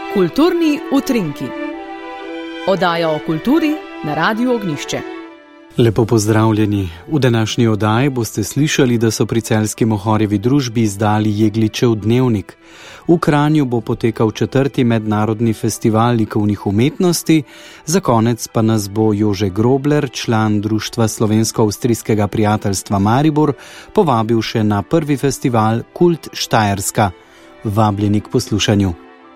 Kulturni utrinki. Oddaja o kulturi na Radiu Ognjišče. Lepo pozdravljeni. V današnji oddaji boste slišali, da so pri Celjski Mohorjevi družbi izdali Jegličev dnevnik. V Kranju bo potekal 4. mednarodni festival likovnih umetnosti, za konec pa nas bo Jože Grobler, član Društva Slovensko-Avstrijskega prijateljstva Maribor, povabil še na prvi festival Kult Štajerska. Vabljeni k poslušanju.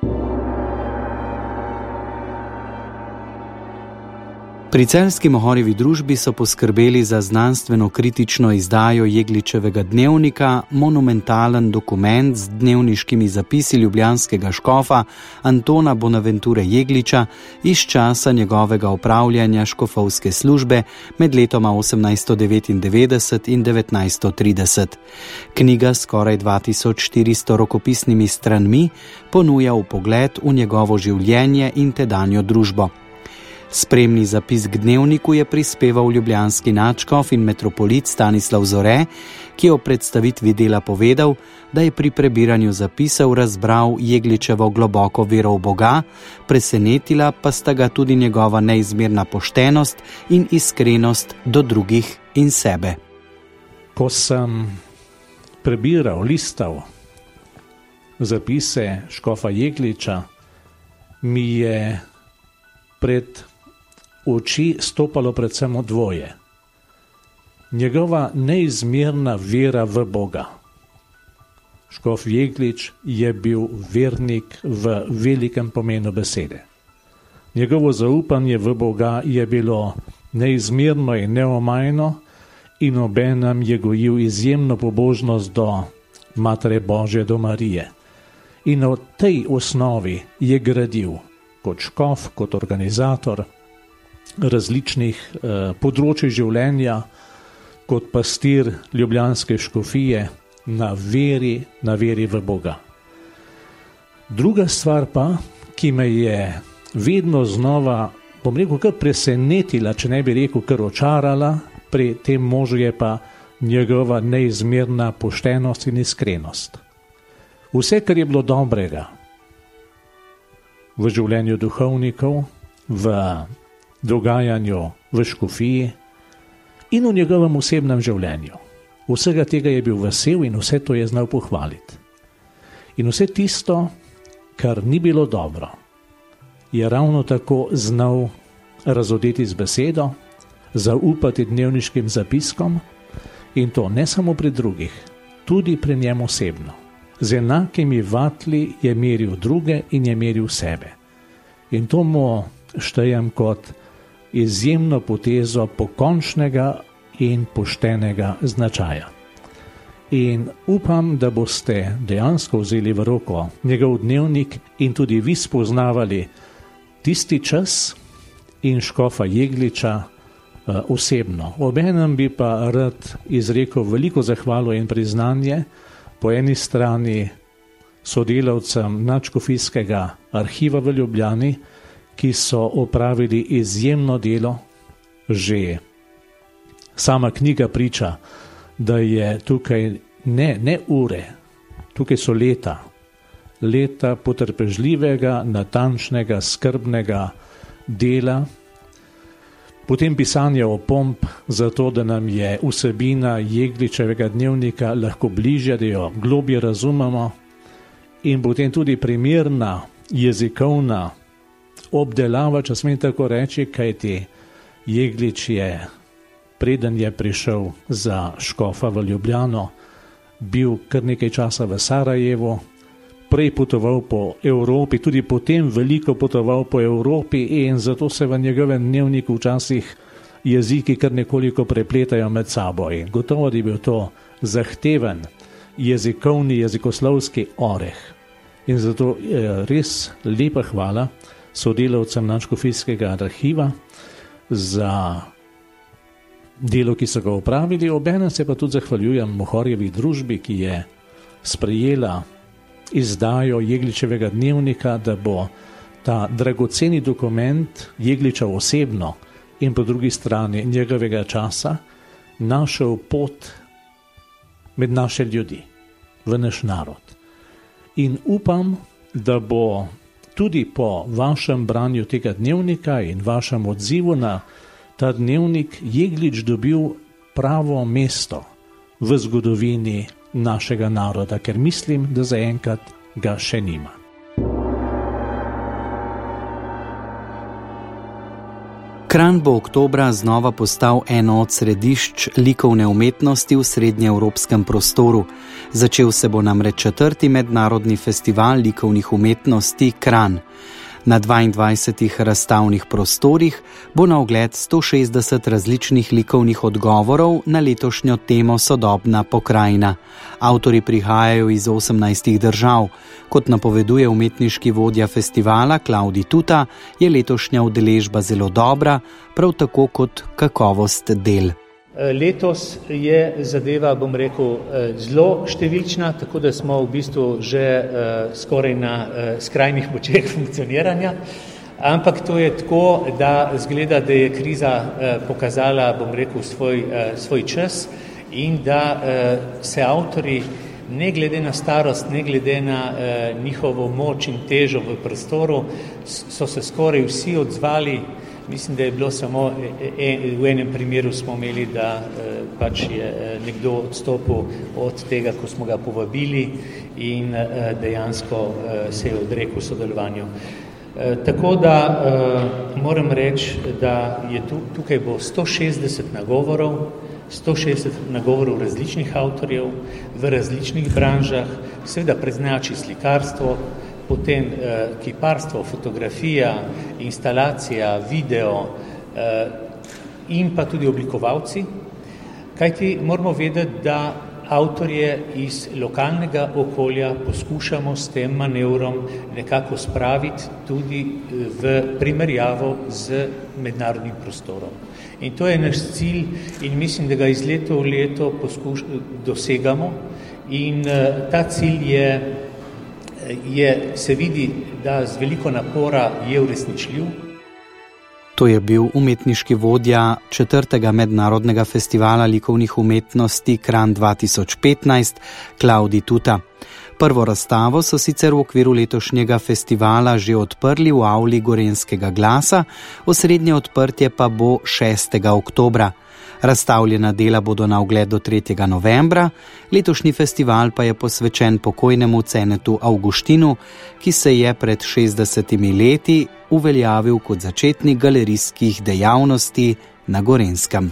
Pri Celjski Mohorjevi družbi so poskrbeli za znanstveno-kritično izdajo Jegličevega dnevnika, monumentalen dokument z dnevniškimi zapisi ljubljanskega škofa Antona Bonaventure Jegliča iz časa njegovega opravljanja škofovske službe med letoma 1899 in 1930. Knjiga s skoraj 2400 rokopisnimi stranmi ponuja vpogled v njegovo življenje in tedanjo družbo. Spremni zapis k dnevniku je prispeval ljubljanski nadškof in metropolit Stanislav Zore, ki je o predstavitvi dela povedal, da je pri prebiranju zapisov razbral Jegličevo globoko vero v Boga, presenetila pa sta ga tudi njegova neizmerna poštenost in iskrenost do drugih in sebe. Ko sem prebiral, listal zapise škofa Jegliča, mi je pred oči stopalo predvsem dvoje. Njegova neizmerna vera v Boga. Škof Jeglič je bil vernik v velikem pomenu besede. Njegovo zaupanje v Boga je bilo neizmerno in neomajno in obenem je gojil izjemno pobožnost do Matere Božje, do Marije. In o tej osnovi je gradil kot škof, kot organizator različnih področij življenja, kot pastir ljubljanske škofije na veri v Boga. Druga stvar pa, ki me je vedno znova, bom rekel, kar presenetila, če ne bi rekel, kar očarala pri tem možu, je pa njegova neizmerna poštenost in iskrenost. Vse, kar je bilo dobrega v življenju duhovnikov, v dogajanju v škofiji in v njegovem osebnem življenju. Vsega tega je bil vesel in vse to je znal pohvaliti. In vse tisto, kar ni bilo dobro, je ravno tako znal razodeti z besedo, zaupati dnevniškim zapiskom in to ne samo pri drugih, tudi pri njem osebno. Z enakimi vatli je meril druge in je meril sebe. In to mu štejem kot izjemno potezo pokončnega in poštenega značaja. In upam, da boste dejansko vzeli v roko njegov dnevnik in tudi vi spoznavali tisti čas in škofa Jegliča osebno. Obenem bi pa rad izrekel veliko zahvalo in priznanje po eni strani sodelavcem Nadškofijskega arhiva v Ljubljani, ki so opravili izjemno delo. Že sama knjiga priča, da je tukaj ne ure, tukaj so leta potrpežljivega, natančnega, skrbnega dela, potem pisanje opomb, zato da nam je vsebina Jegličevega dnevnika lahko bližja, da jo globje razumemo, in potem tudi primerna jezikovna obdelava, če smem tako reči, kajti Jeglič je, preden je prišel za škofa v Ljubljano, bil kar nekaj časa v Sarajevu, prej potoval po Evropi, tudi potem veliko potoval po Evropi in zato se v njegovem dnevniku včasih jeziki kar nekoliko prepletajo med sabo. In gotovo je bil to zahteven jezikovni, jezikoslovski oreh. In zato res lepa hvala sodelavcem Nadškofijskega arhiva za delo, ki so ga opravili. Obenem se pa tudi zahvaljujem Mohorjevi družbi, ki je sprejela izdajo Jegličevega dnevnika, da bo ta dragoceni dokument Jegliča osebno in po drugi strani njegovega časa našel pot med naše ljudi, v naš narod. In upam, da bo tudi po vašem branju tega dnevnika in vašem odzivu na ta dnevnik Jeglič dobil pravo mesto v zgodovini našega naroda, ker mislim, da zaenkrat ga še nima. Kranj bo oktobra znova postal eno od središč likovne umetnosti v srednjeevropskem prostoru. Začel se bo namreč 4. mednarodni festival likovnih umetnosti Kranj. Na 22 razstavnih prostorih bo na ogled 160 različnih likovnih odgovorov na letošnjo temo Sodobna pokrajina. Avtorji prihajajo iz 18 držav. Kot napoveduje umetniški vodja festivala Klaudij Tuta, je letošnja udeležba zelo dobra, prav tako kot kakovost del. Letos je zadeva, bom rekel, zelo številčna, tako da smo v bistvu že skoraj na skrajnih močeh funkcioniranja, ampak to je tako, da zgleda, da je kriza pokazala, bom rekel, svoj čas in da se avtorji, ne glede na starost, ne glede na njihovo moč in težo v prostoru, so se skoraj vsi odzvali. Mislim, da je bilo samo v enem primeru smo imeli, da pač je nekdo odstopil od tega, ko smo ga povabili in dejansko se je odrekel sodelovanju. Tako da moram reči, da je tukaj bo 160 nagovorov, 160 nagovorov različnih avtorjev v različnih branžah, seveda prednjači slikarstvo, potem kiparstvo, fotografija, instalacija, video in pa tudi oblikovalci. Kajti moramo vedeti, da avtorje iz lokalnega okolja poskušamo s tem manevrom nekako spraviti tudi v primerjavo z mednarodnim prostorom. In to je naš cilj in mislim, da ga iz leta v leto dosegamo in ta cilj se vidi, da z veliko napora je uresničljiv. To je bil umetniški vodja 4. mednarodnega festivala likovnih umetnosti Kranj 2015, Klaudij Tuta. Prvo razstavo so sicer v okviru letošnjega festivala že odprli v avli Gorenjskega glasa, osrednje odprtje pa bo 6. oktobra. Razstavljena dela bodo na ogled do 3. novembra, letošnji festival pa je posvečen pokojnemu Cenetu Avguštinu, ki se je pred 60 leti uveljavil kot začetnik galerijskih dejavnosti na Gorenjskem.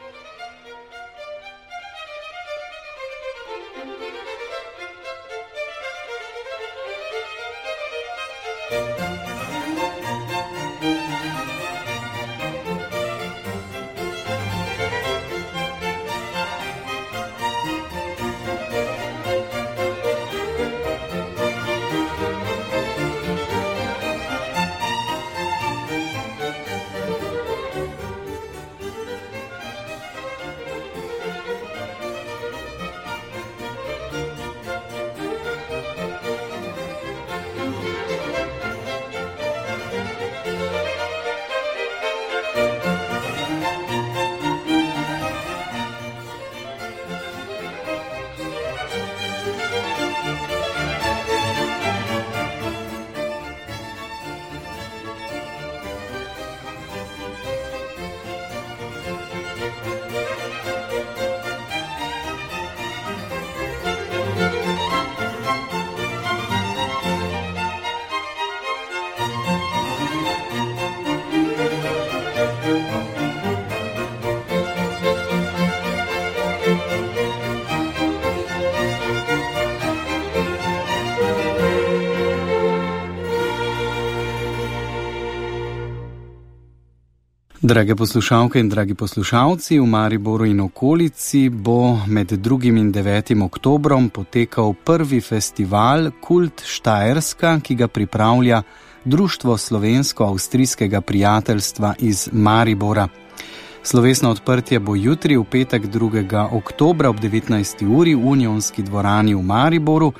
Drage poslušalke in dragi poslušalci, v Mariboru in okolici bo med 2. in 9. oktobrom potekal prvi festival Kult Štajerska, ki ga pripravlja Društvo slovensko-avstrijskega prijateljstva iz Maribora. Slovesno odprtje bo jutri v petek 2. oktobra ob 19. uri v Unionski dvorani v Mariboru,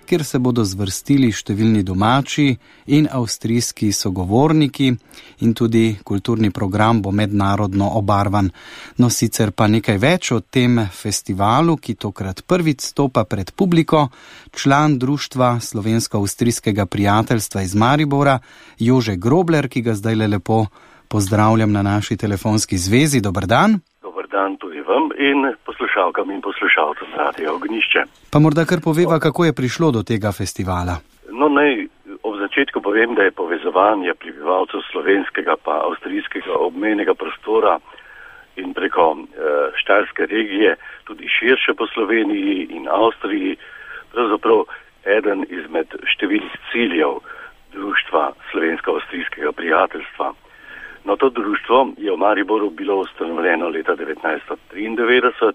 kjer se bodo zvrstili številni domači in avstrijski sogovorniki in tudi kulturni program bo mednarodno obarvan. No, sicer pa nekaj več o tem festivalu, ki tokrat prvič stopa pred publiko, član Društva slovensko-avstrijskega prijateljstva iz Maribora, Jože Grobler, ki ga zdaj lepo pozdravljam na naši telefonski zvezi. Dober dan. Dober dan tudi vam in poslušalkam in poslušalcem Radia Ognjišče. Pa morda kar poveva, kako je prišlo do tega festivala. No, naj ob začetku povem, da je povezovanje prebivalcev slovenskega pa avstrijskega obmejnega prostora in preko Štajerske regije, tudi širše po Sloveniji in Avstriji, pravzaprav eden izmed številnih ciljev Društva slovensko-avstrijskega prijateljstva. No, to društvo je v Mariboru bilo ustanovljeno leta 1993,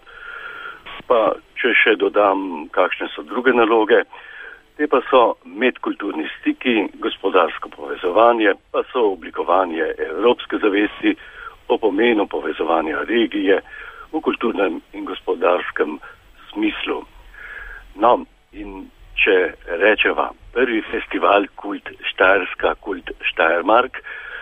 pa če še dodam, kakšne so druge naloge, te pa so medkulturni stiki, gospodarsko povezovanje, pa so oblikovanje evropske zavesti o pomenu povezovanja regije v kulturnem in gospodarskem smislu. No, in če rečeva, prvi festival Kult Štajerska, Kult Steiermark,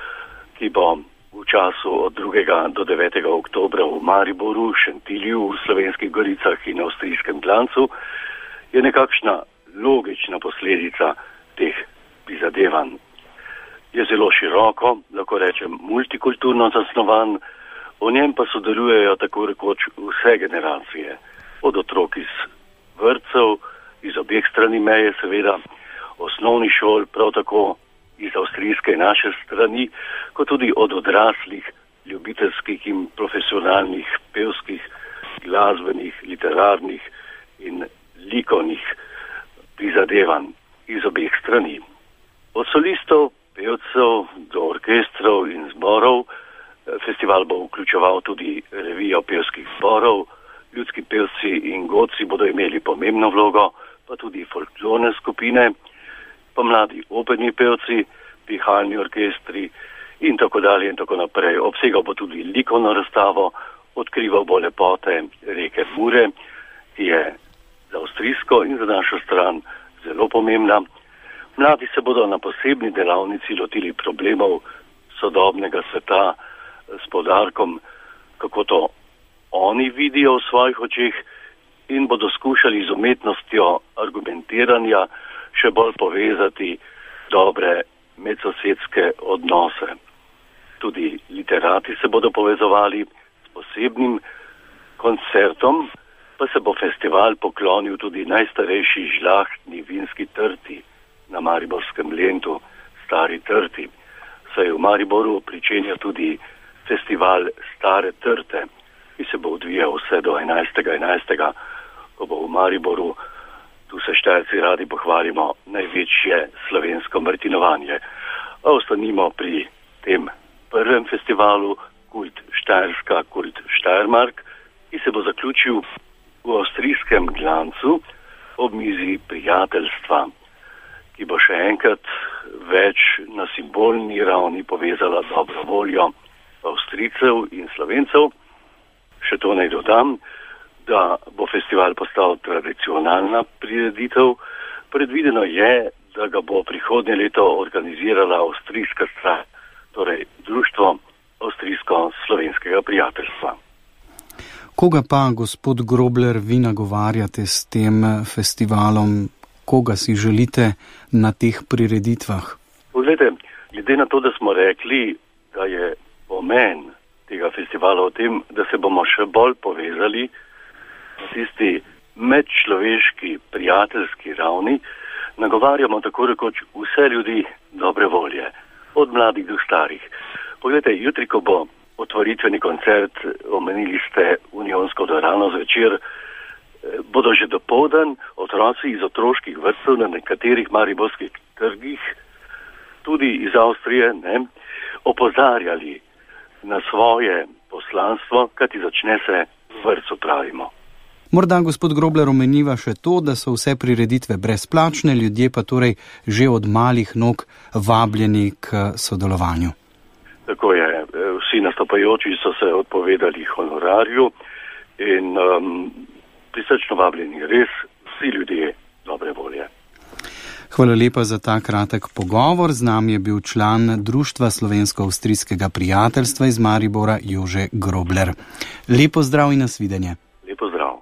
ki bo v času od 2. do 9. oktobra v Mariboru, Šentilju, v Slovenskih Goricah in avstrijskem Glancu, je nekakšna logična posledica teh prizadevanj. Je zelo široko, lahko rečem multikulturno zasnovan, v njem pa sodelujejo tako rekoč vse generacije, od otrok iz vrtcev, iz obeh strani meje seveda, osnovni šol, prav tako iz avstrijske naše strani, kot tudi od odraslih, ljubiteljskih in profesionalnih, pevskih, glasbenih, literarnih in likovnih prizadevanj iz obeh strani. Od solistov, pevcev do orkestrov in zborov festival bo vključeval tudi revijo pevskih zborov, ljudski pevci in godci bodo imeli pomembno vlogo, pa tudi folklorne skupine, pa mladi operni pevci, pihalni orkestri in tako dalje in tako naprej. Obsegal bo tudi likovno razstavo, odkrival bo lepote reke Mure, ki je za avstrijsko in za našo stran zelo pomembna. Mladi se bodo na posebni delavnici lotili problemov sodobnega sveta s poudarkom, kako to oni vidijo v svojih očeh in bodo skušali z umetnostjo argumentiranja še bolj povezati dobre medsosedske odnose. Tudi literati se bodo povezovali s posebnim koncertom, pa se bo festival poklonil tudi najstarejši žlahtni vinski trti na mariborskem Lentu, Stari trti. Saj v Mariboru pričenja tudi festival Stare trte, ki se bo odvijal vse do 11.11., ko bo v Mariboru, tu se Štajerci radi pohvalimo, največje slovensko martinovanje. A ostanimo pri tem prvem festivalu Kult Štajerska, Kult Steiermark, ki se bo zaključil v avstrijskem Glancu ob mizi prijateljstva, ki bo še enkrat več na simbolni ravni povezala dobro voljo Avstrijcev in Slovencev. Še to naj dodam, da bo festival postal tradicionalna prireditev. Predvideno je, da ga bo prihodnje leto organizirala avstrijska stran, torej Društvo avstrijsko-slovenskega prijateljstva. Koga pa, gospod Grobler, vi nagovarjate s tem festivalom? Koga si želite na teh prireditvah? Poglejte, glede na to, da smo rekli, da je pomen tega festivala v tem, da se bomo še bolj povezali na tisti medčloveški, prijateljski ravni, nagovarjamo tako rekoč vse ljudi dobre volje, od mladih do starih. Poglejte, jutri, ko bo otvoritveni koncert, omenili ste Unionsko dvorano zvečer, bodo že dopoldan otroci iz otroških vrtcev na nekaterih mariborskih trgih, tudi iz Avstrije, opozarjali na svoje poslanstvo, kajti začne se v vrtcu, pravimo. Morda, gospod Grobler, omeniva še to, da so vse prireditve brezplačne, ljudje pa torej že od malih nog vabljeni k sodelovanju. Tako je, vsi nastopajoči so se odpovedali honorarju in prisrčno vabljeni res vsi ljudje dobre volje. Hvala lepa za ta kratek pogovor. Z nami je bil član Društva slovensko-avstrijskega prijateljstva iz Maribora Jože Grobler. Lepo zdrav in nasvidenje. Lepo zdrav.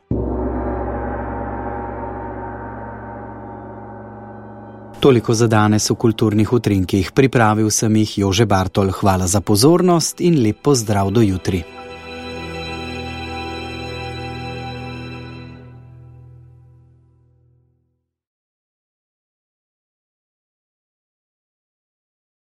Toliko za danes v Kulturnih utrinkih. Pripravil sem jih Jože Bartol. Hvala za pozornost in lep pozdrav do jutri.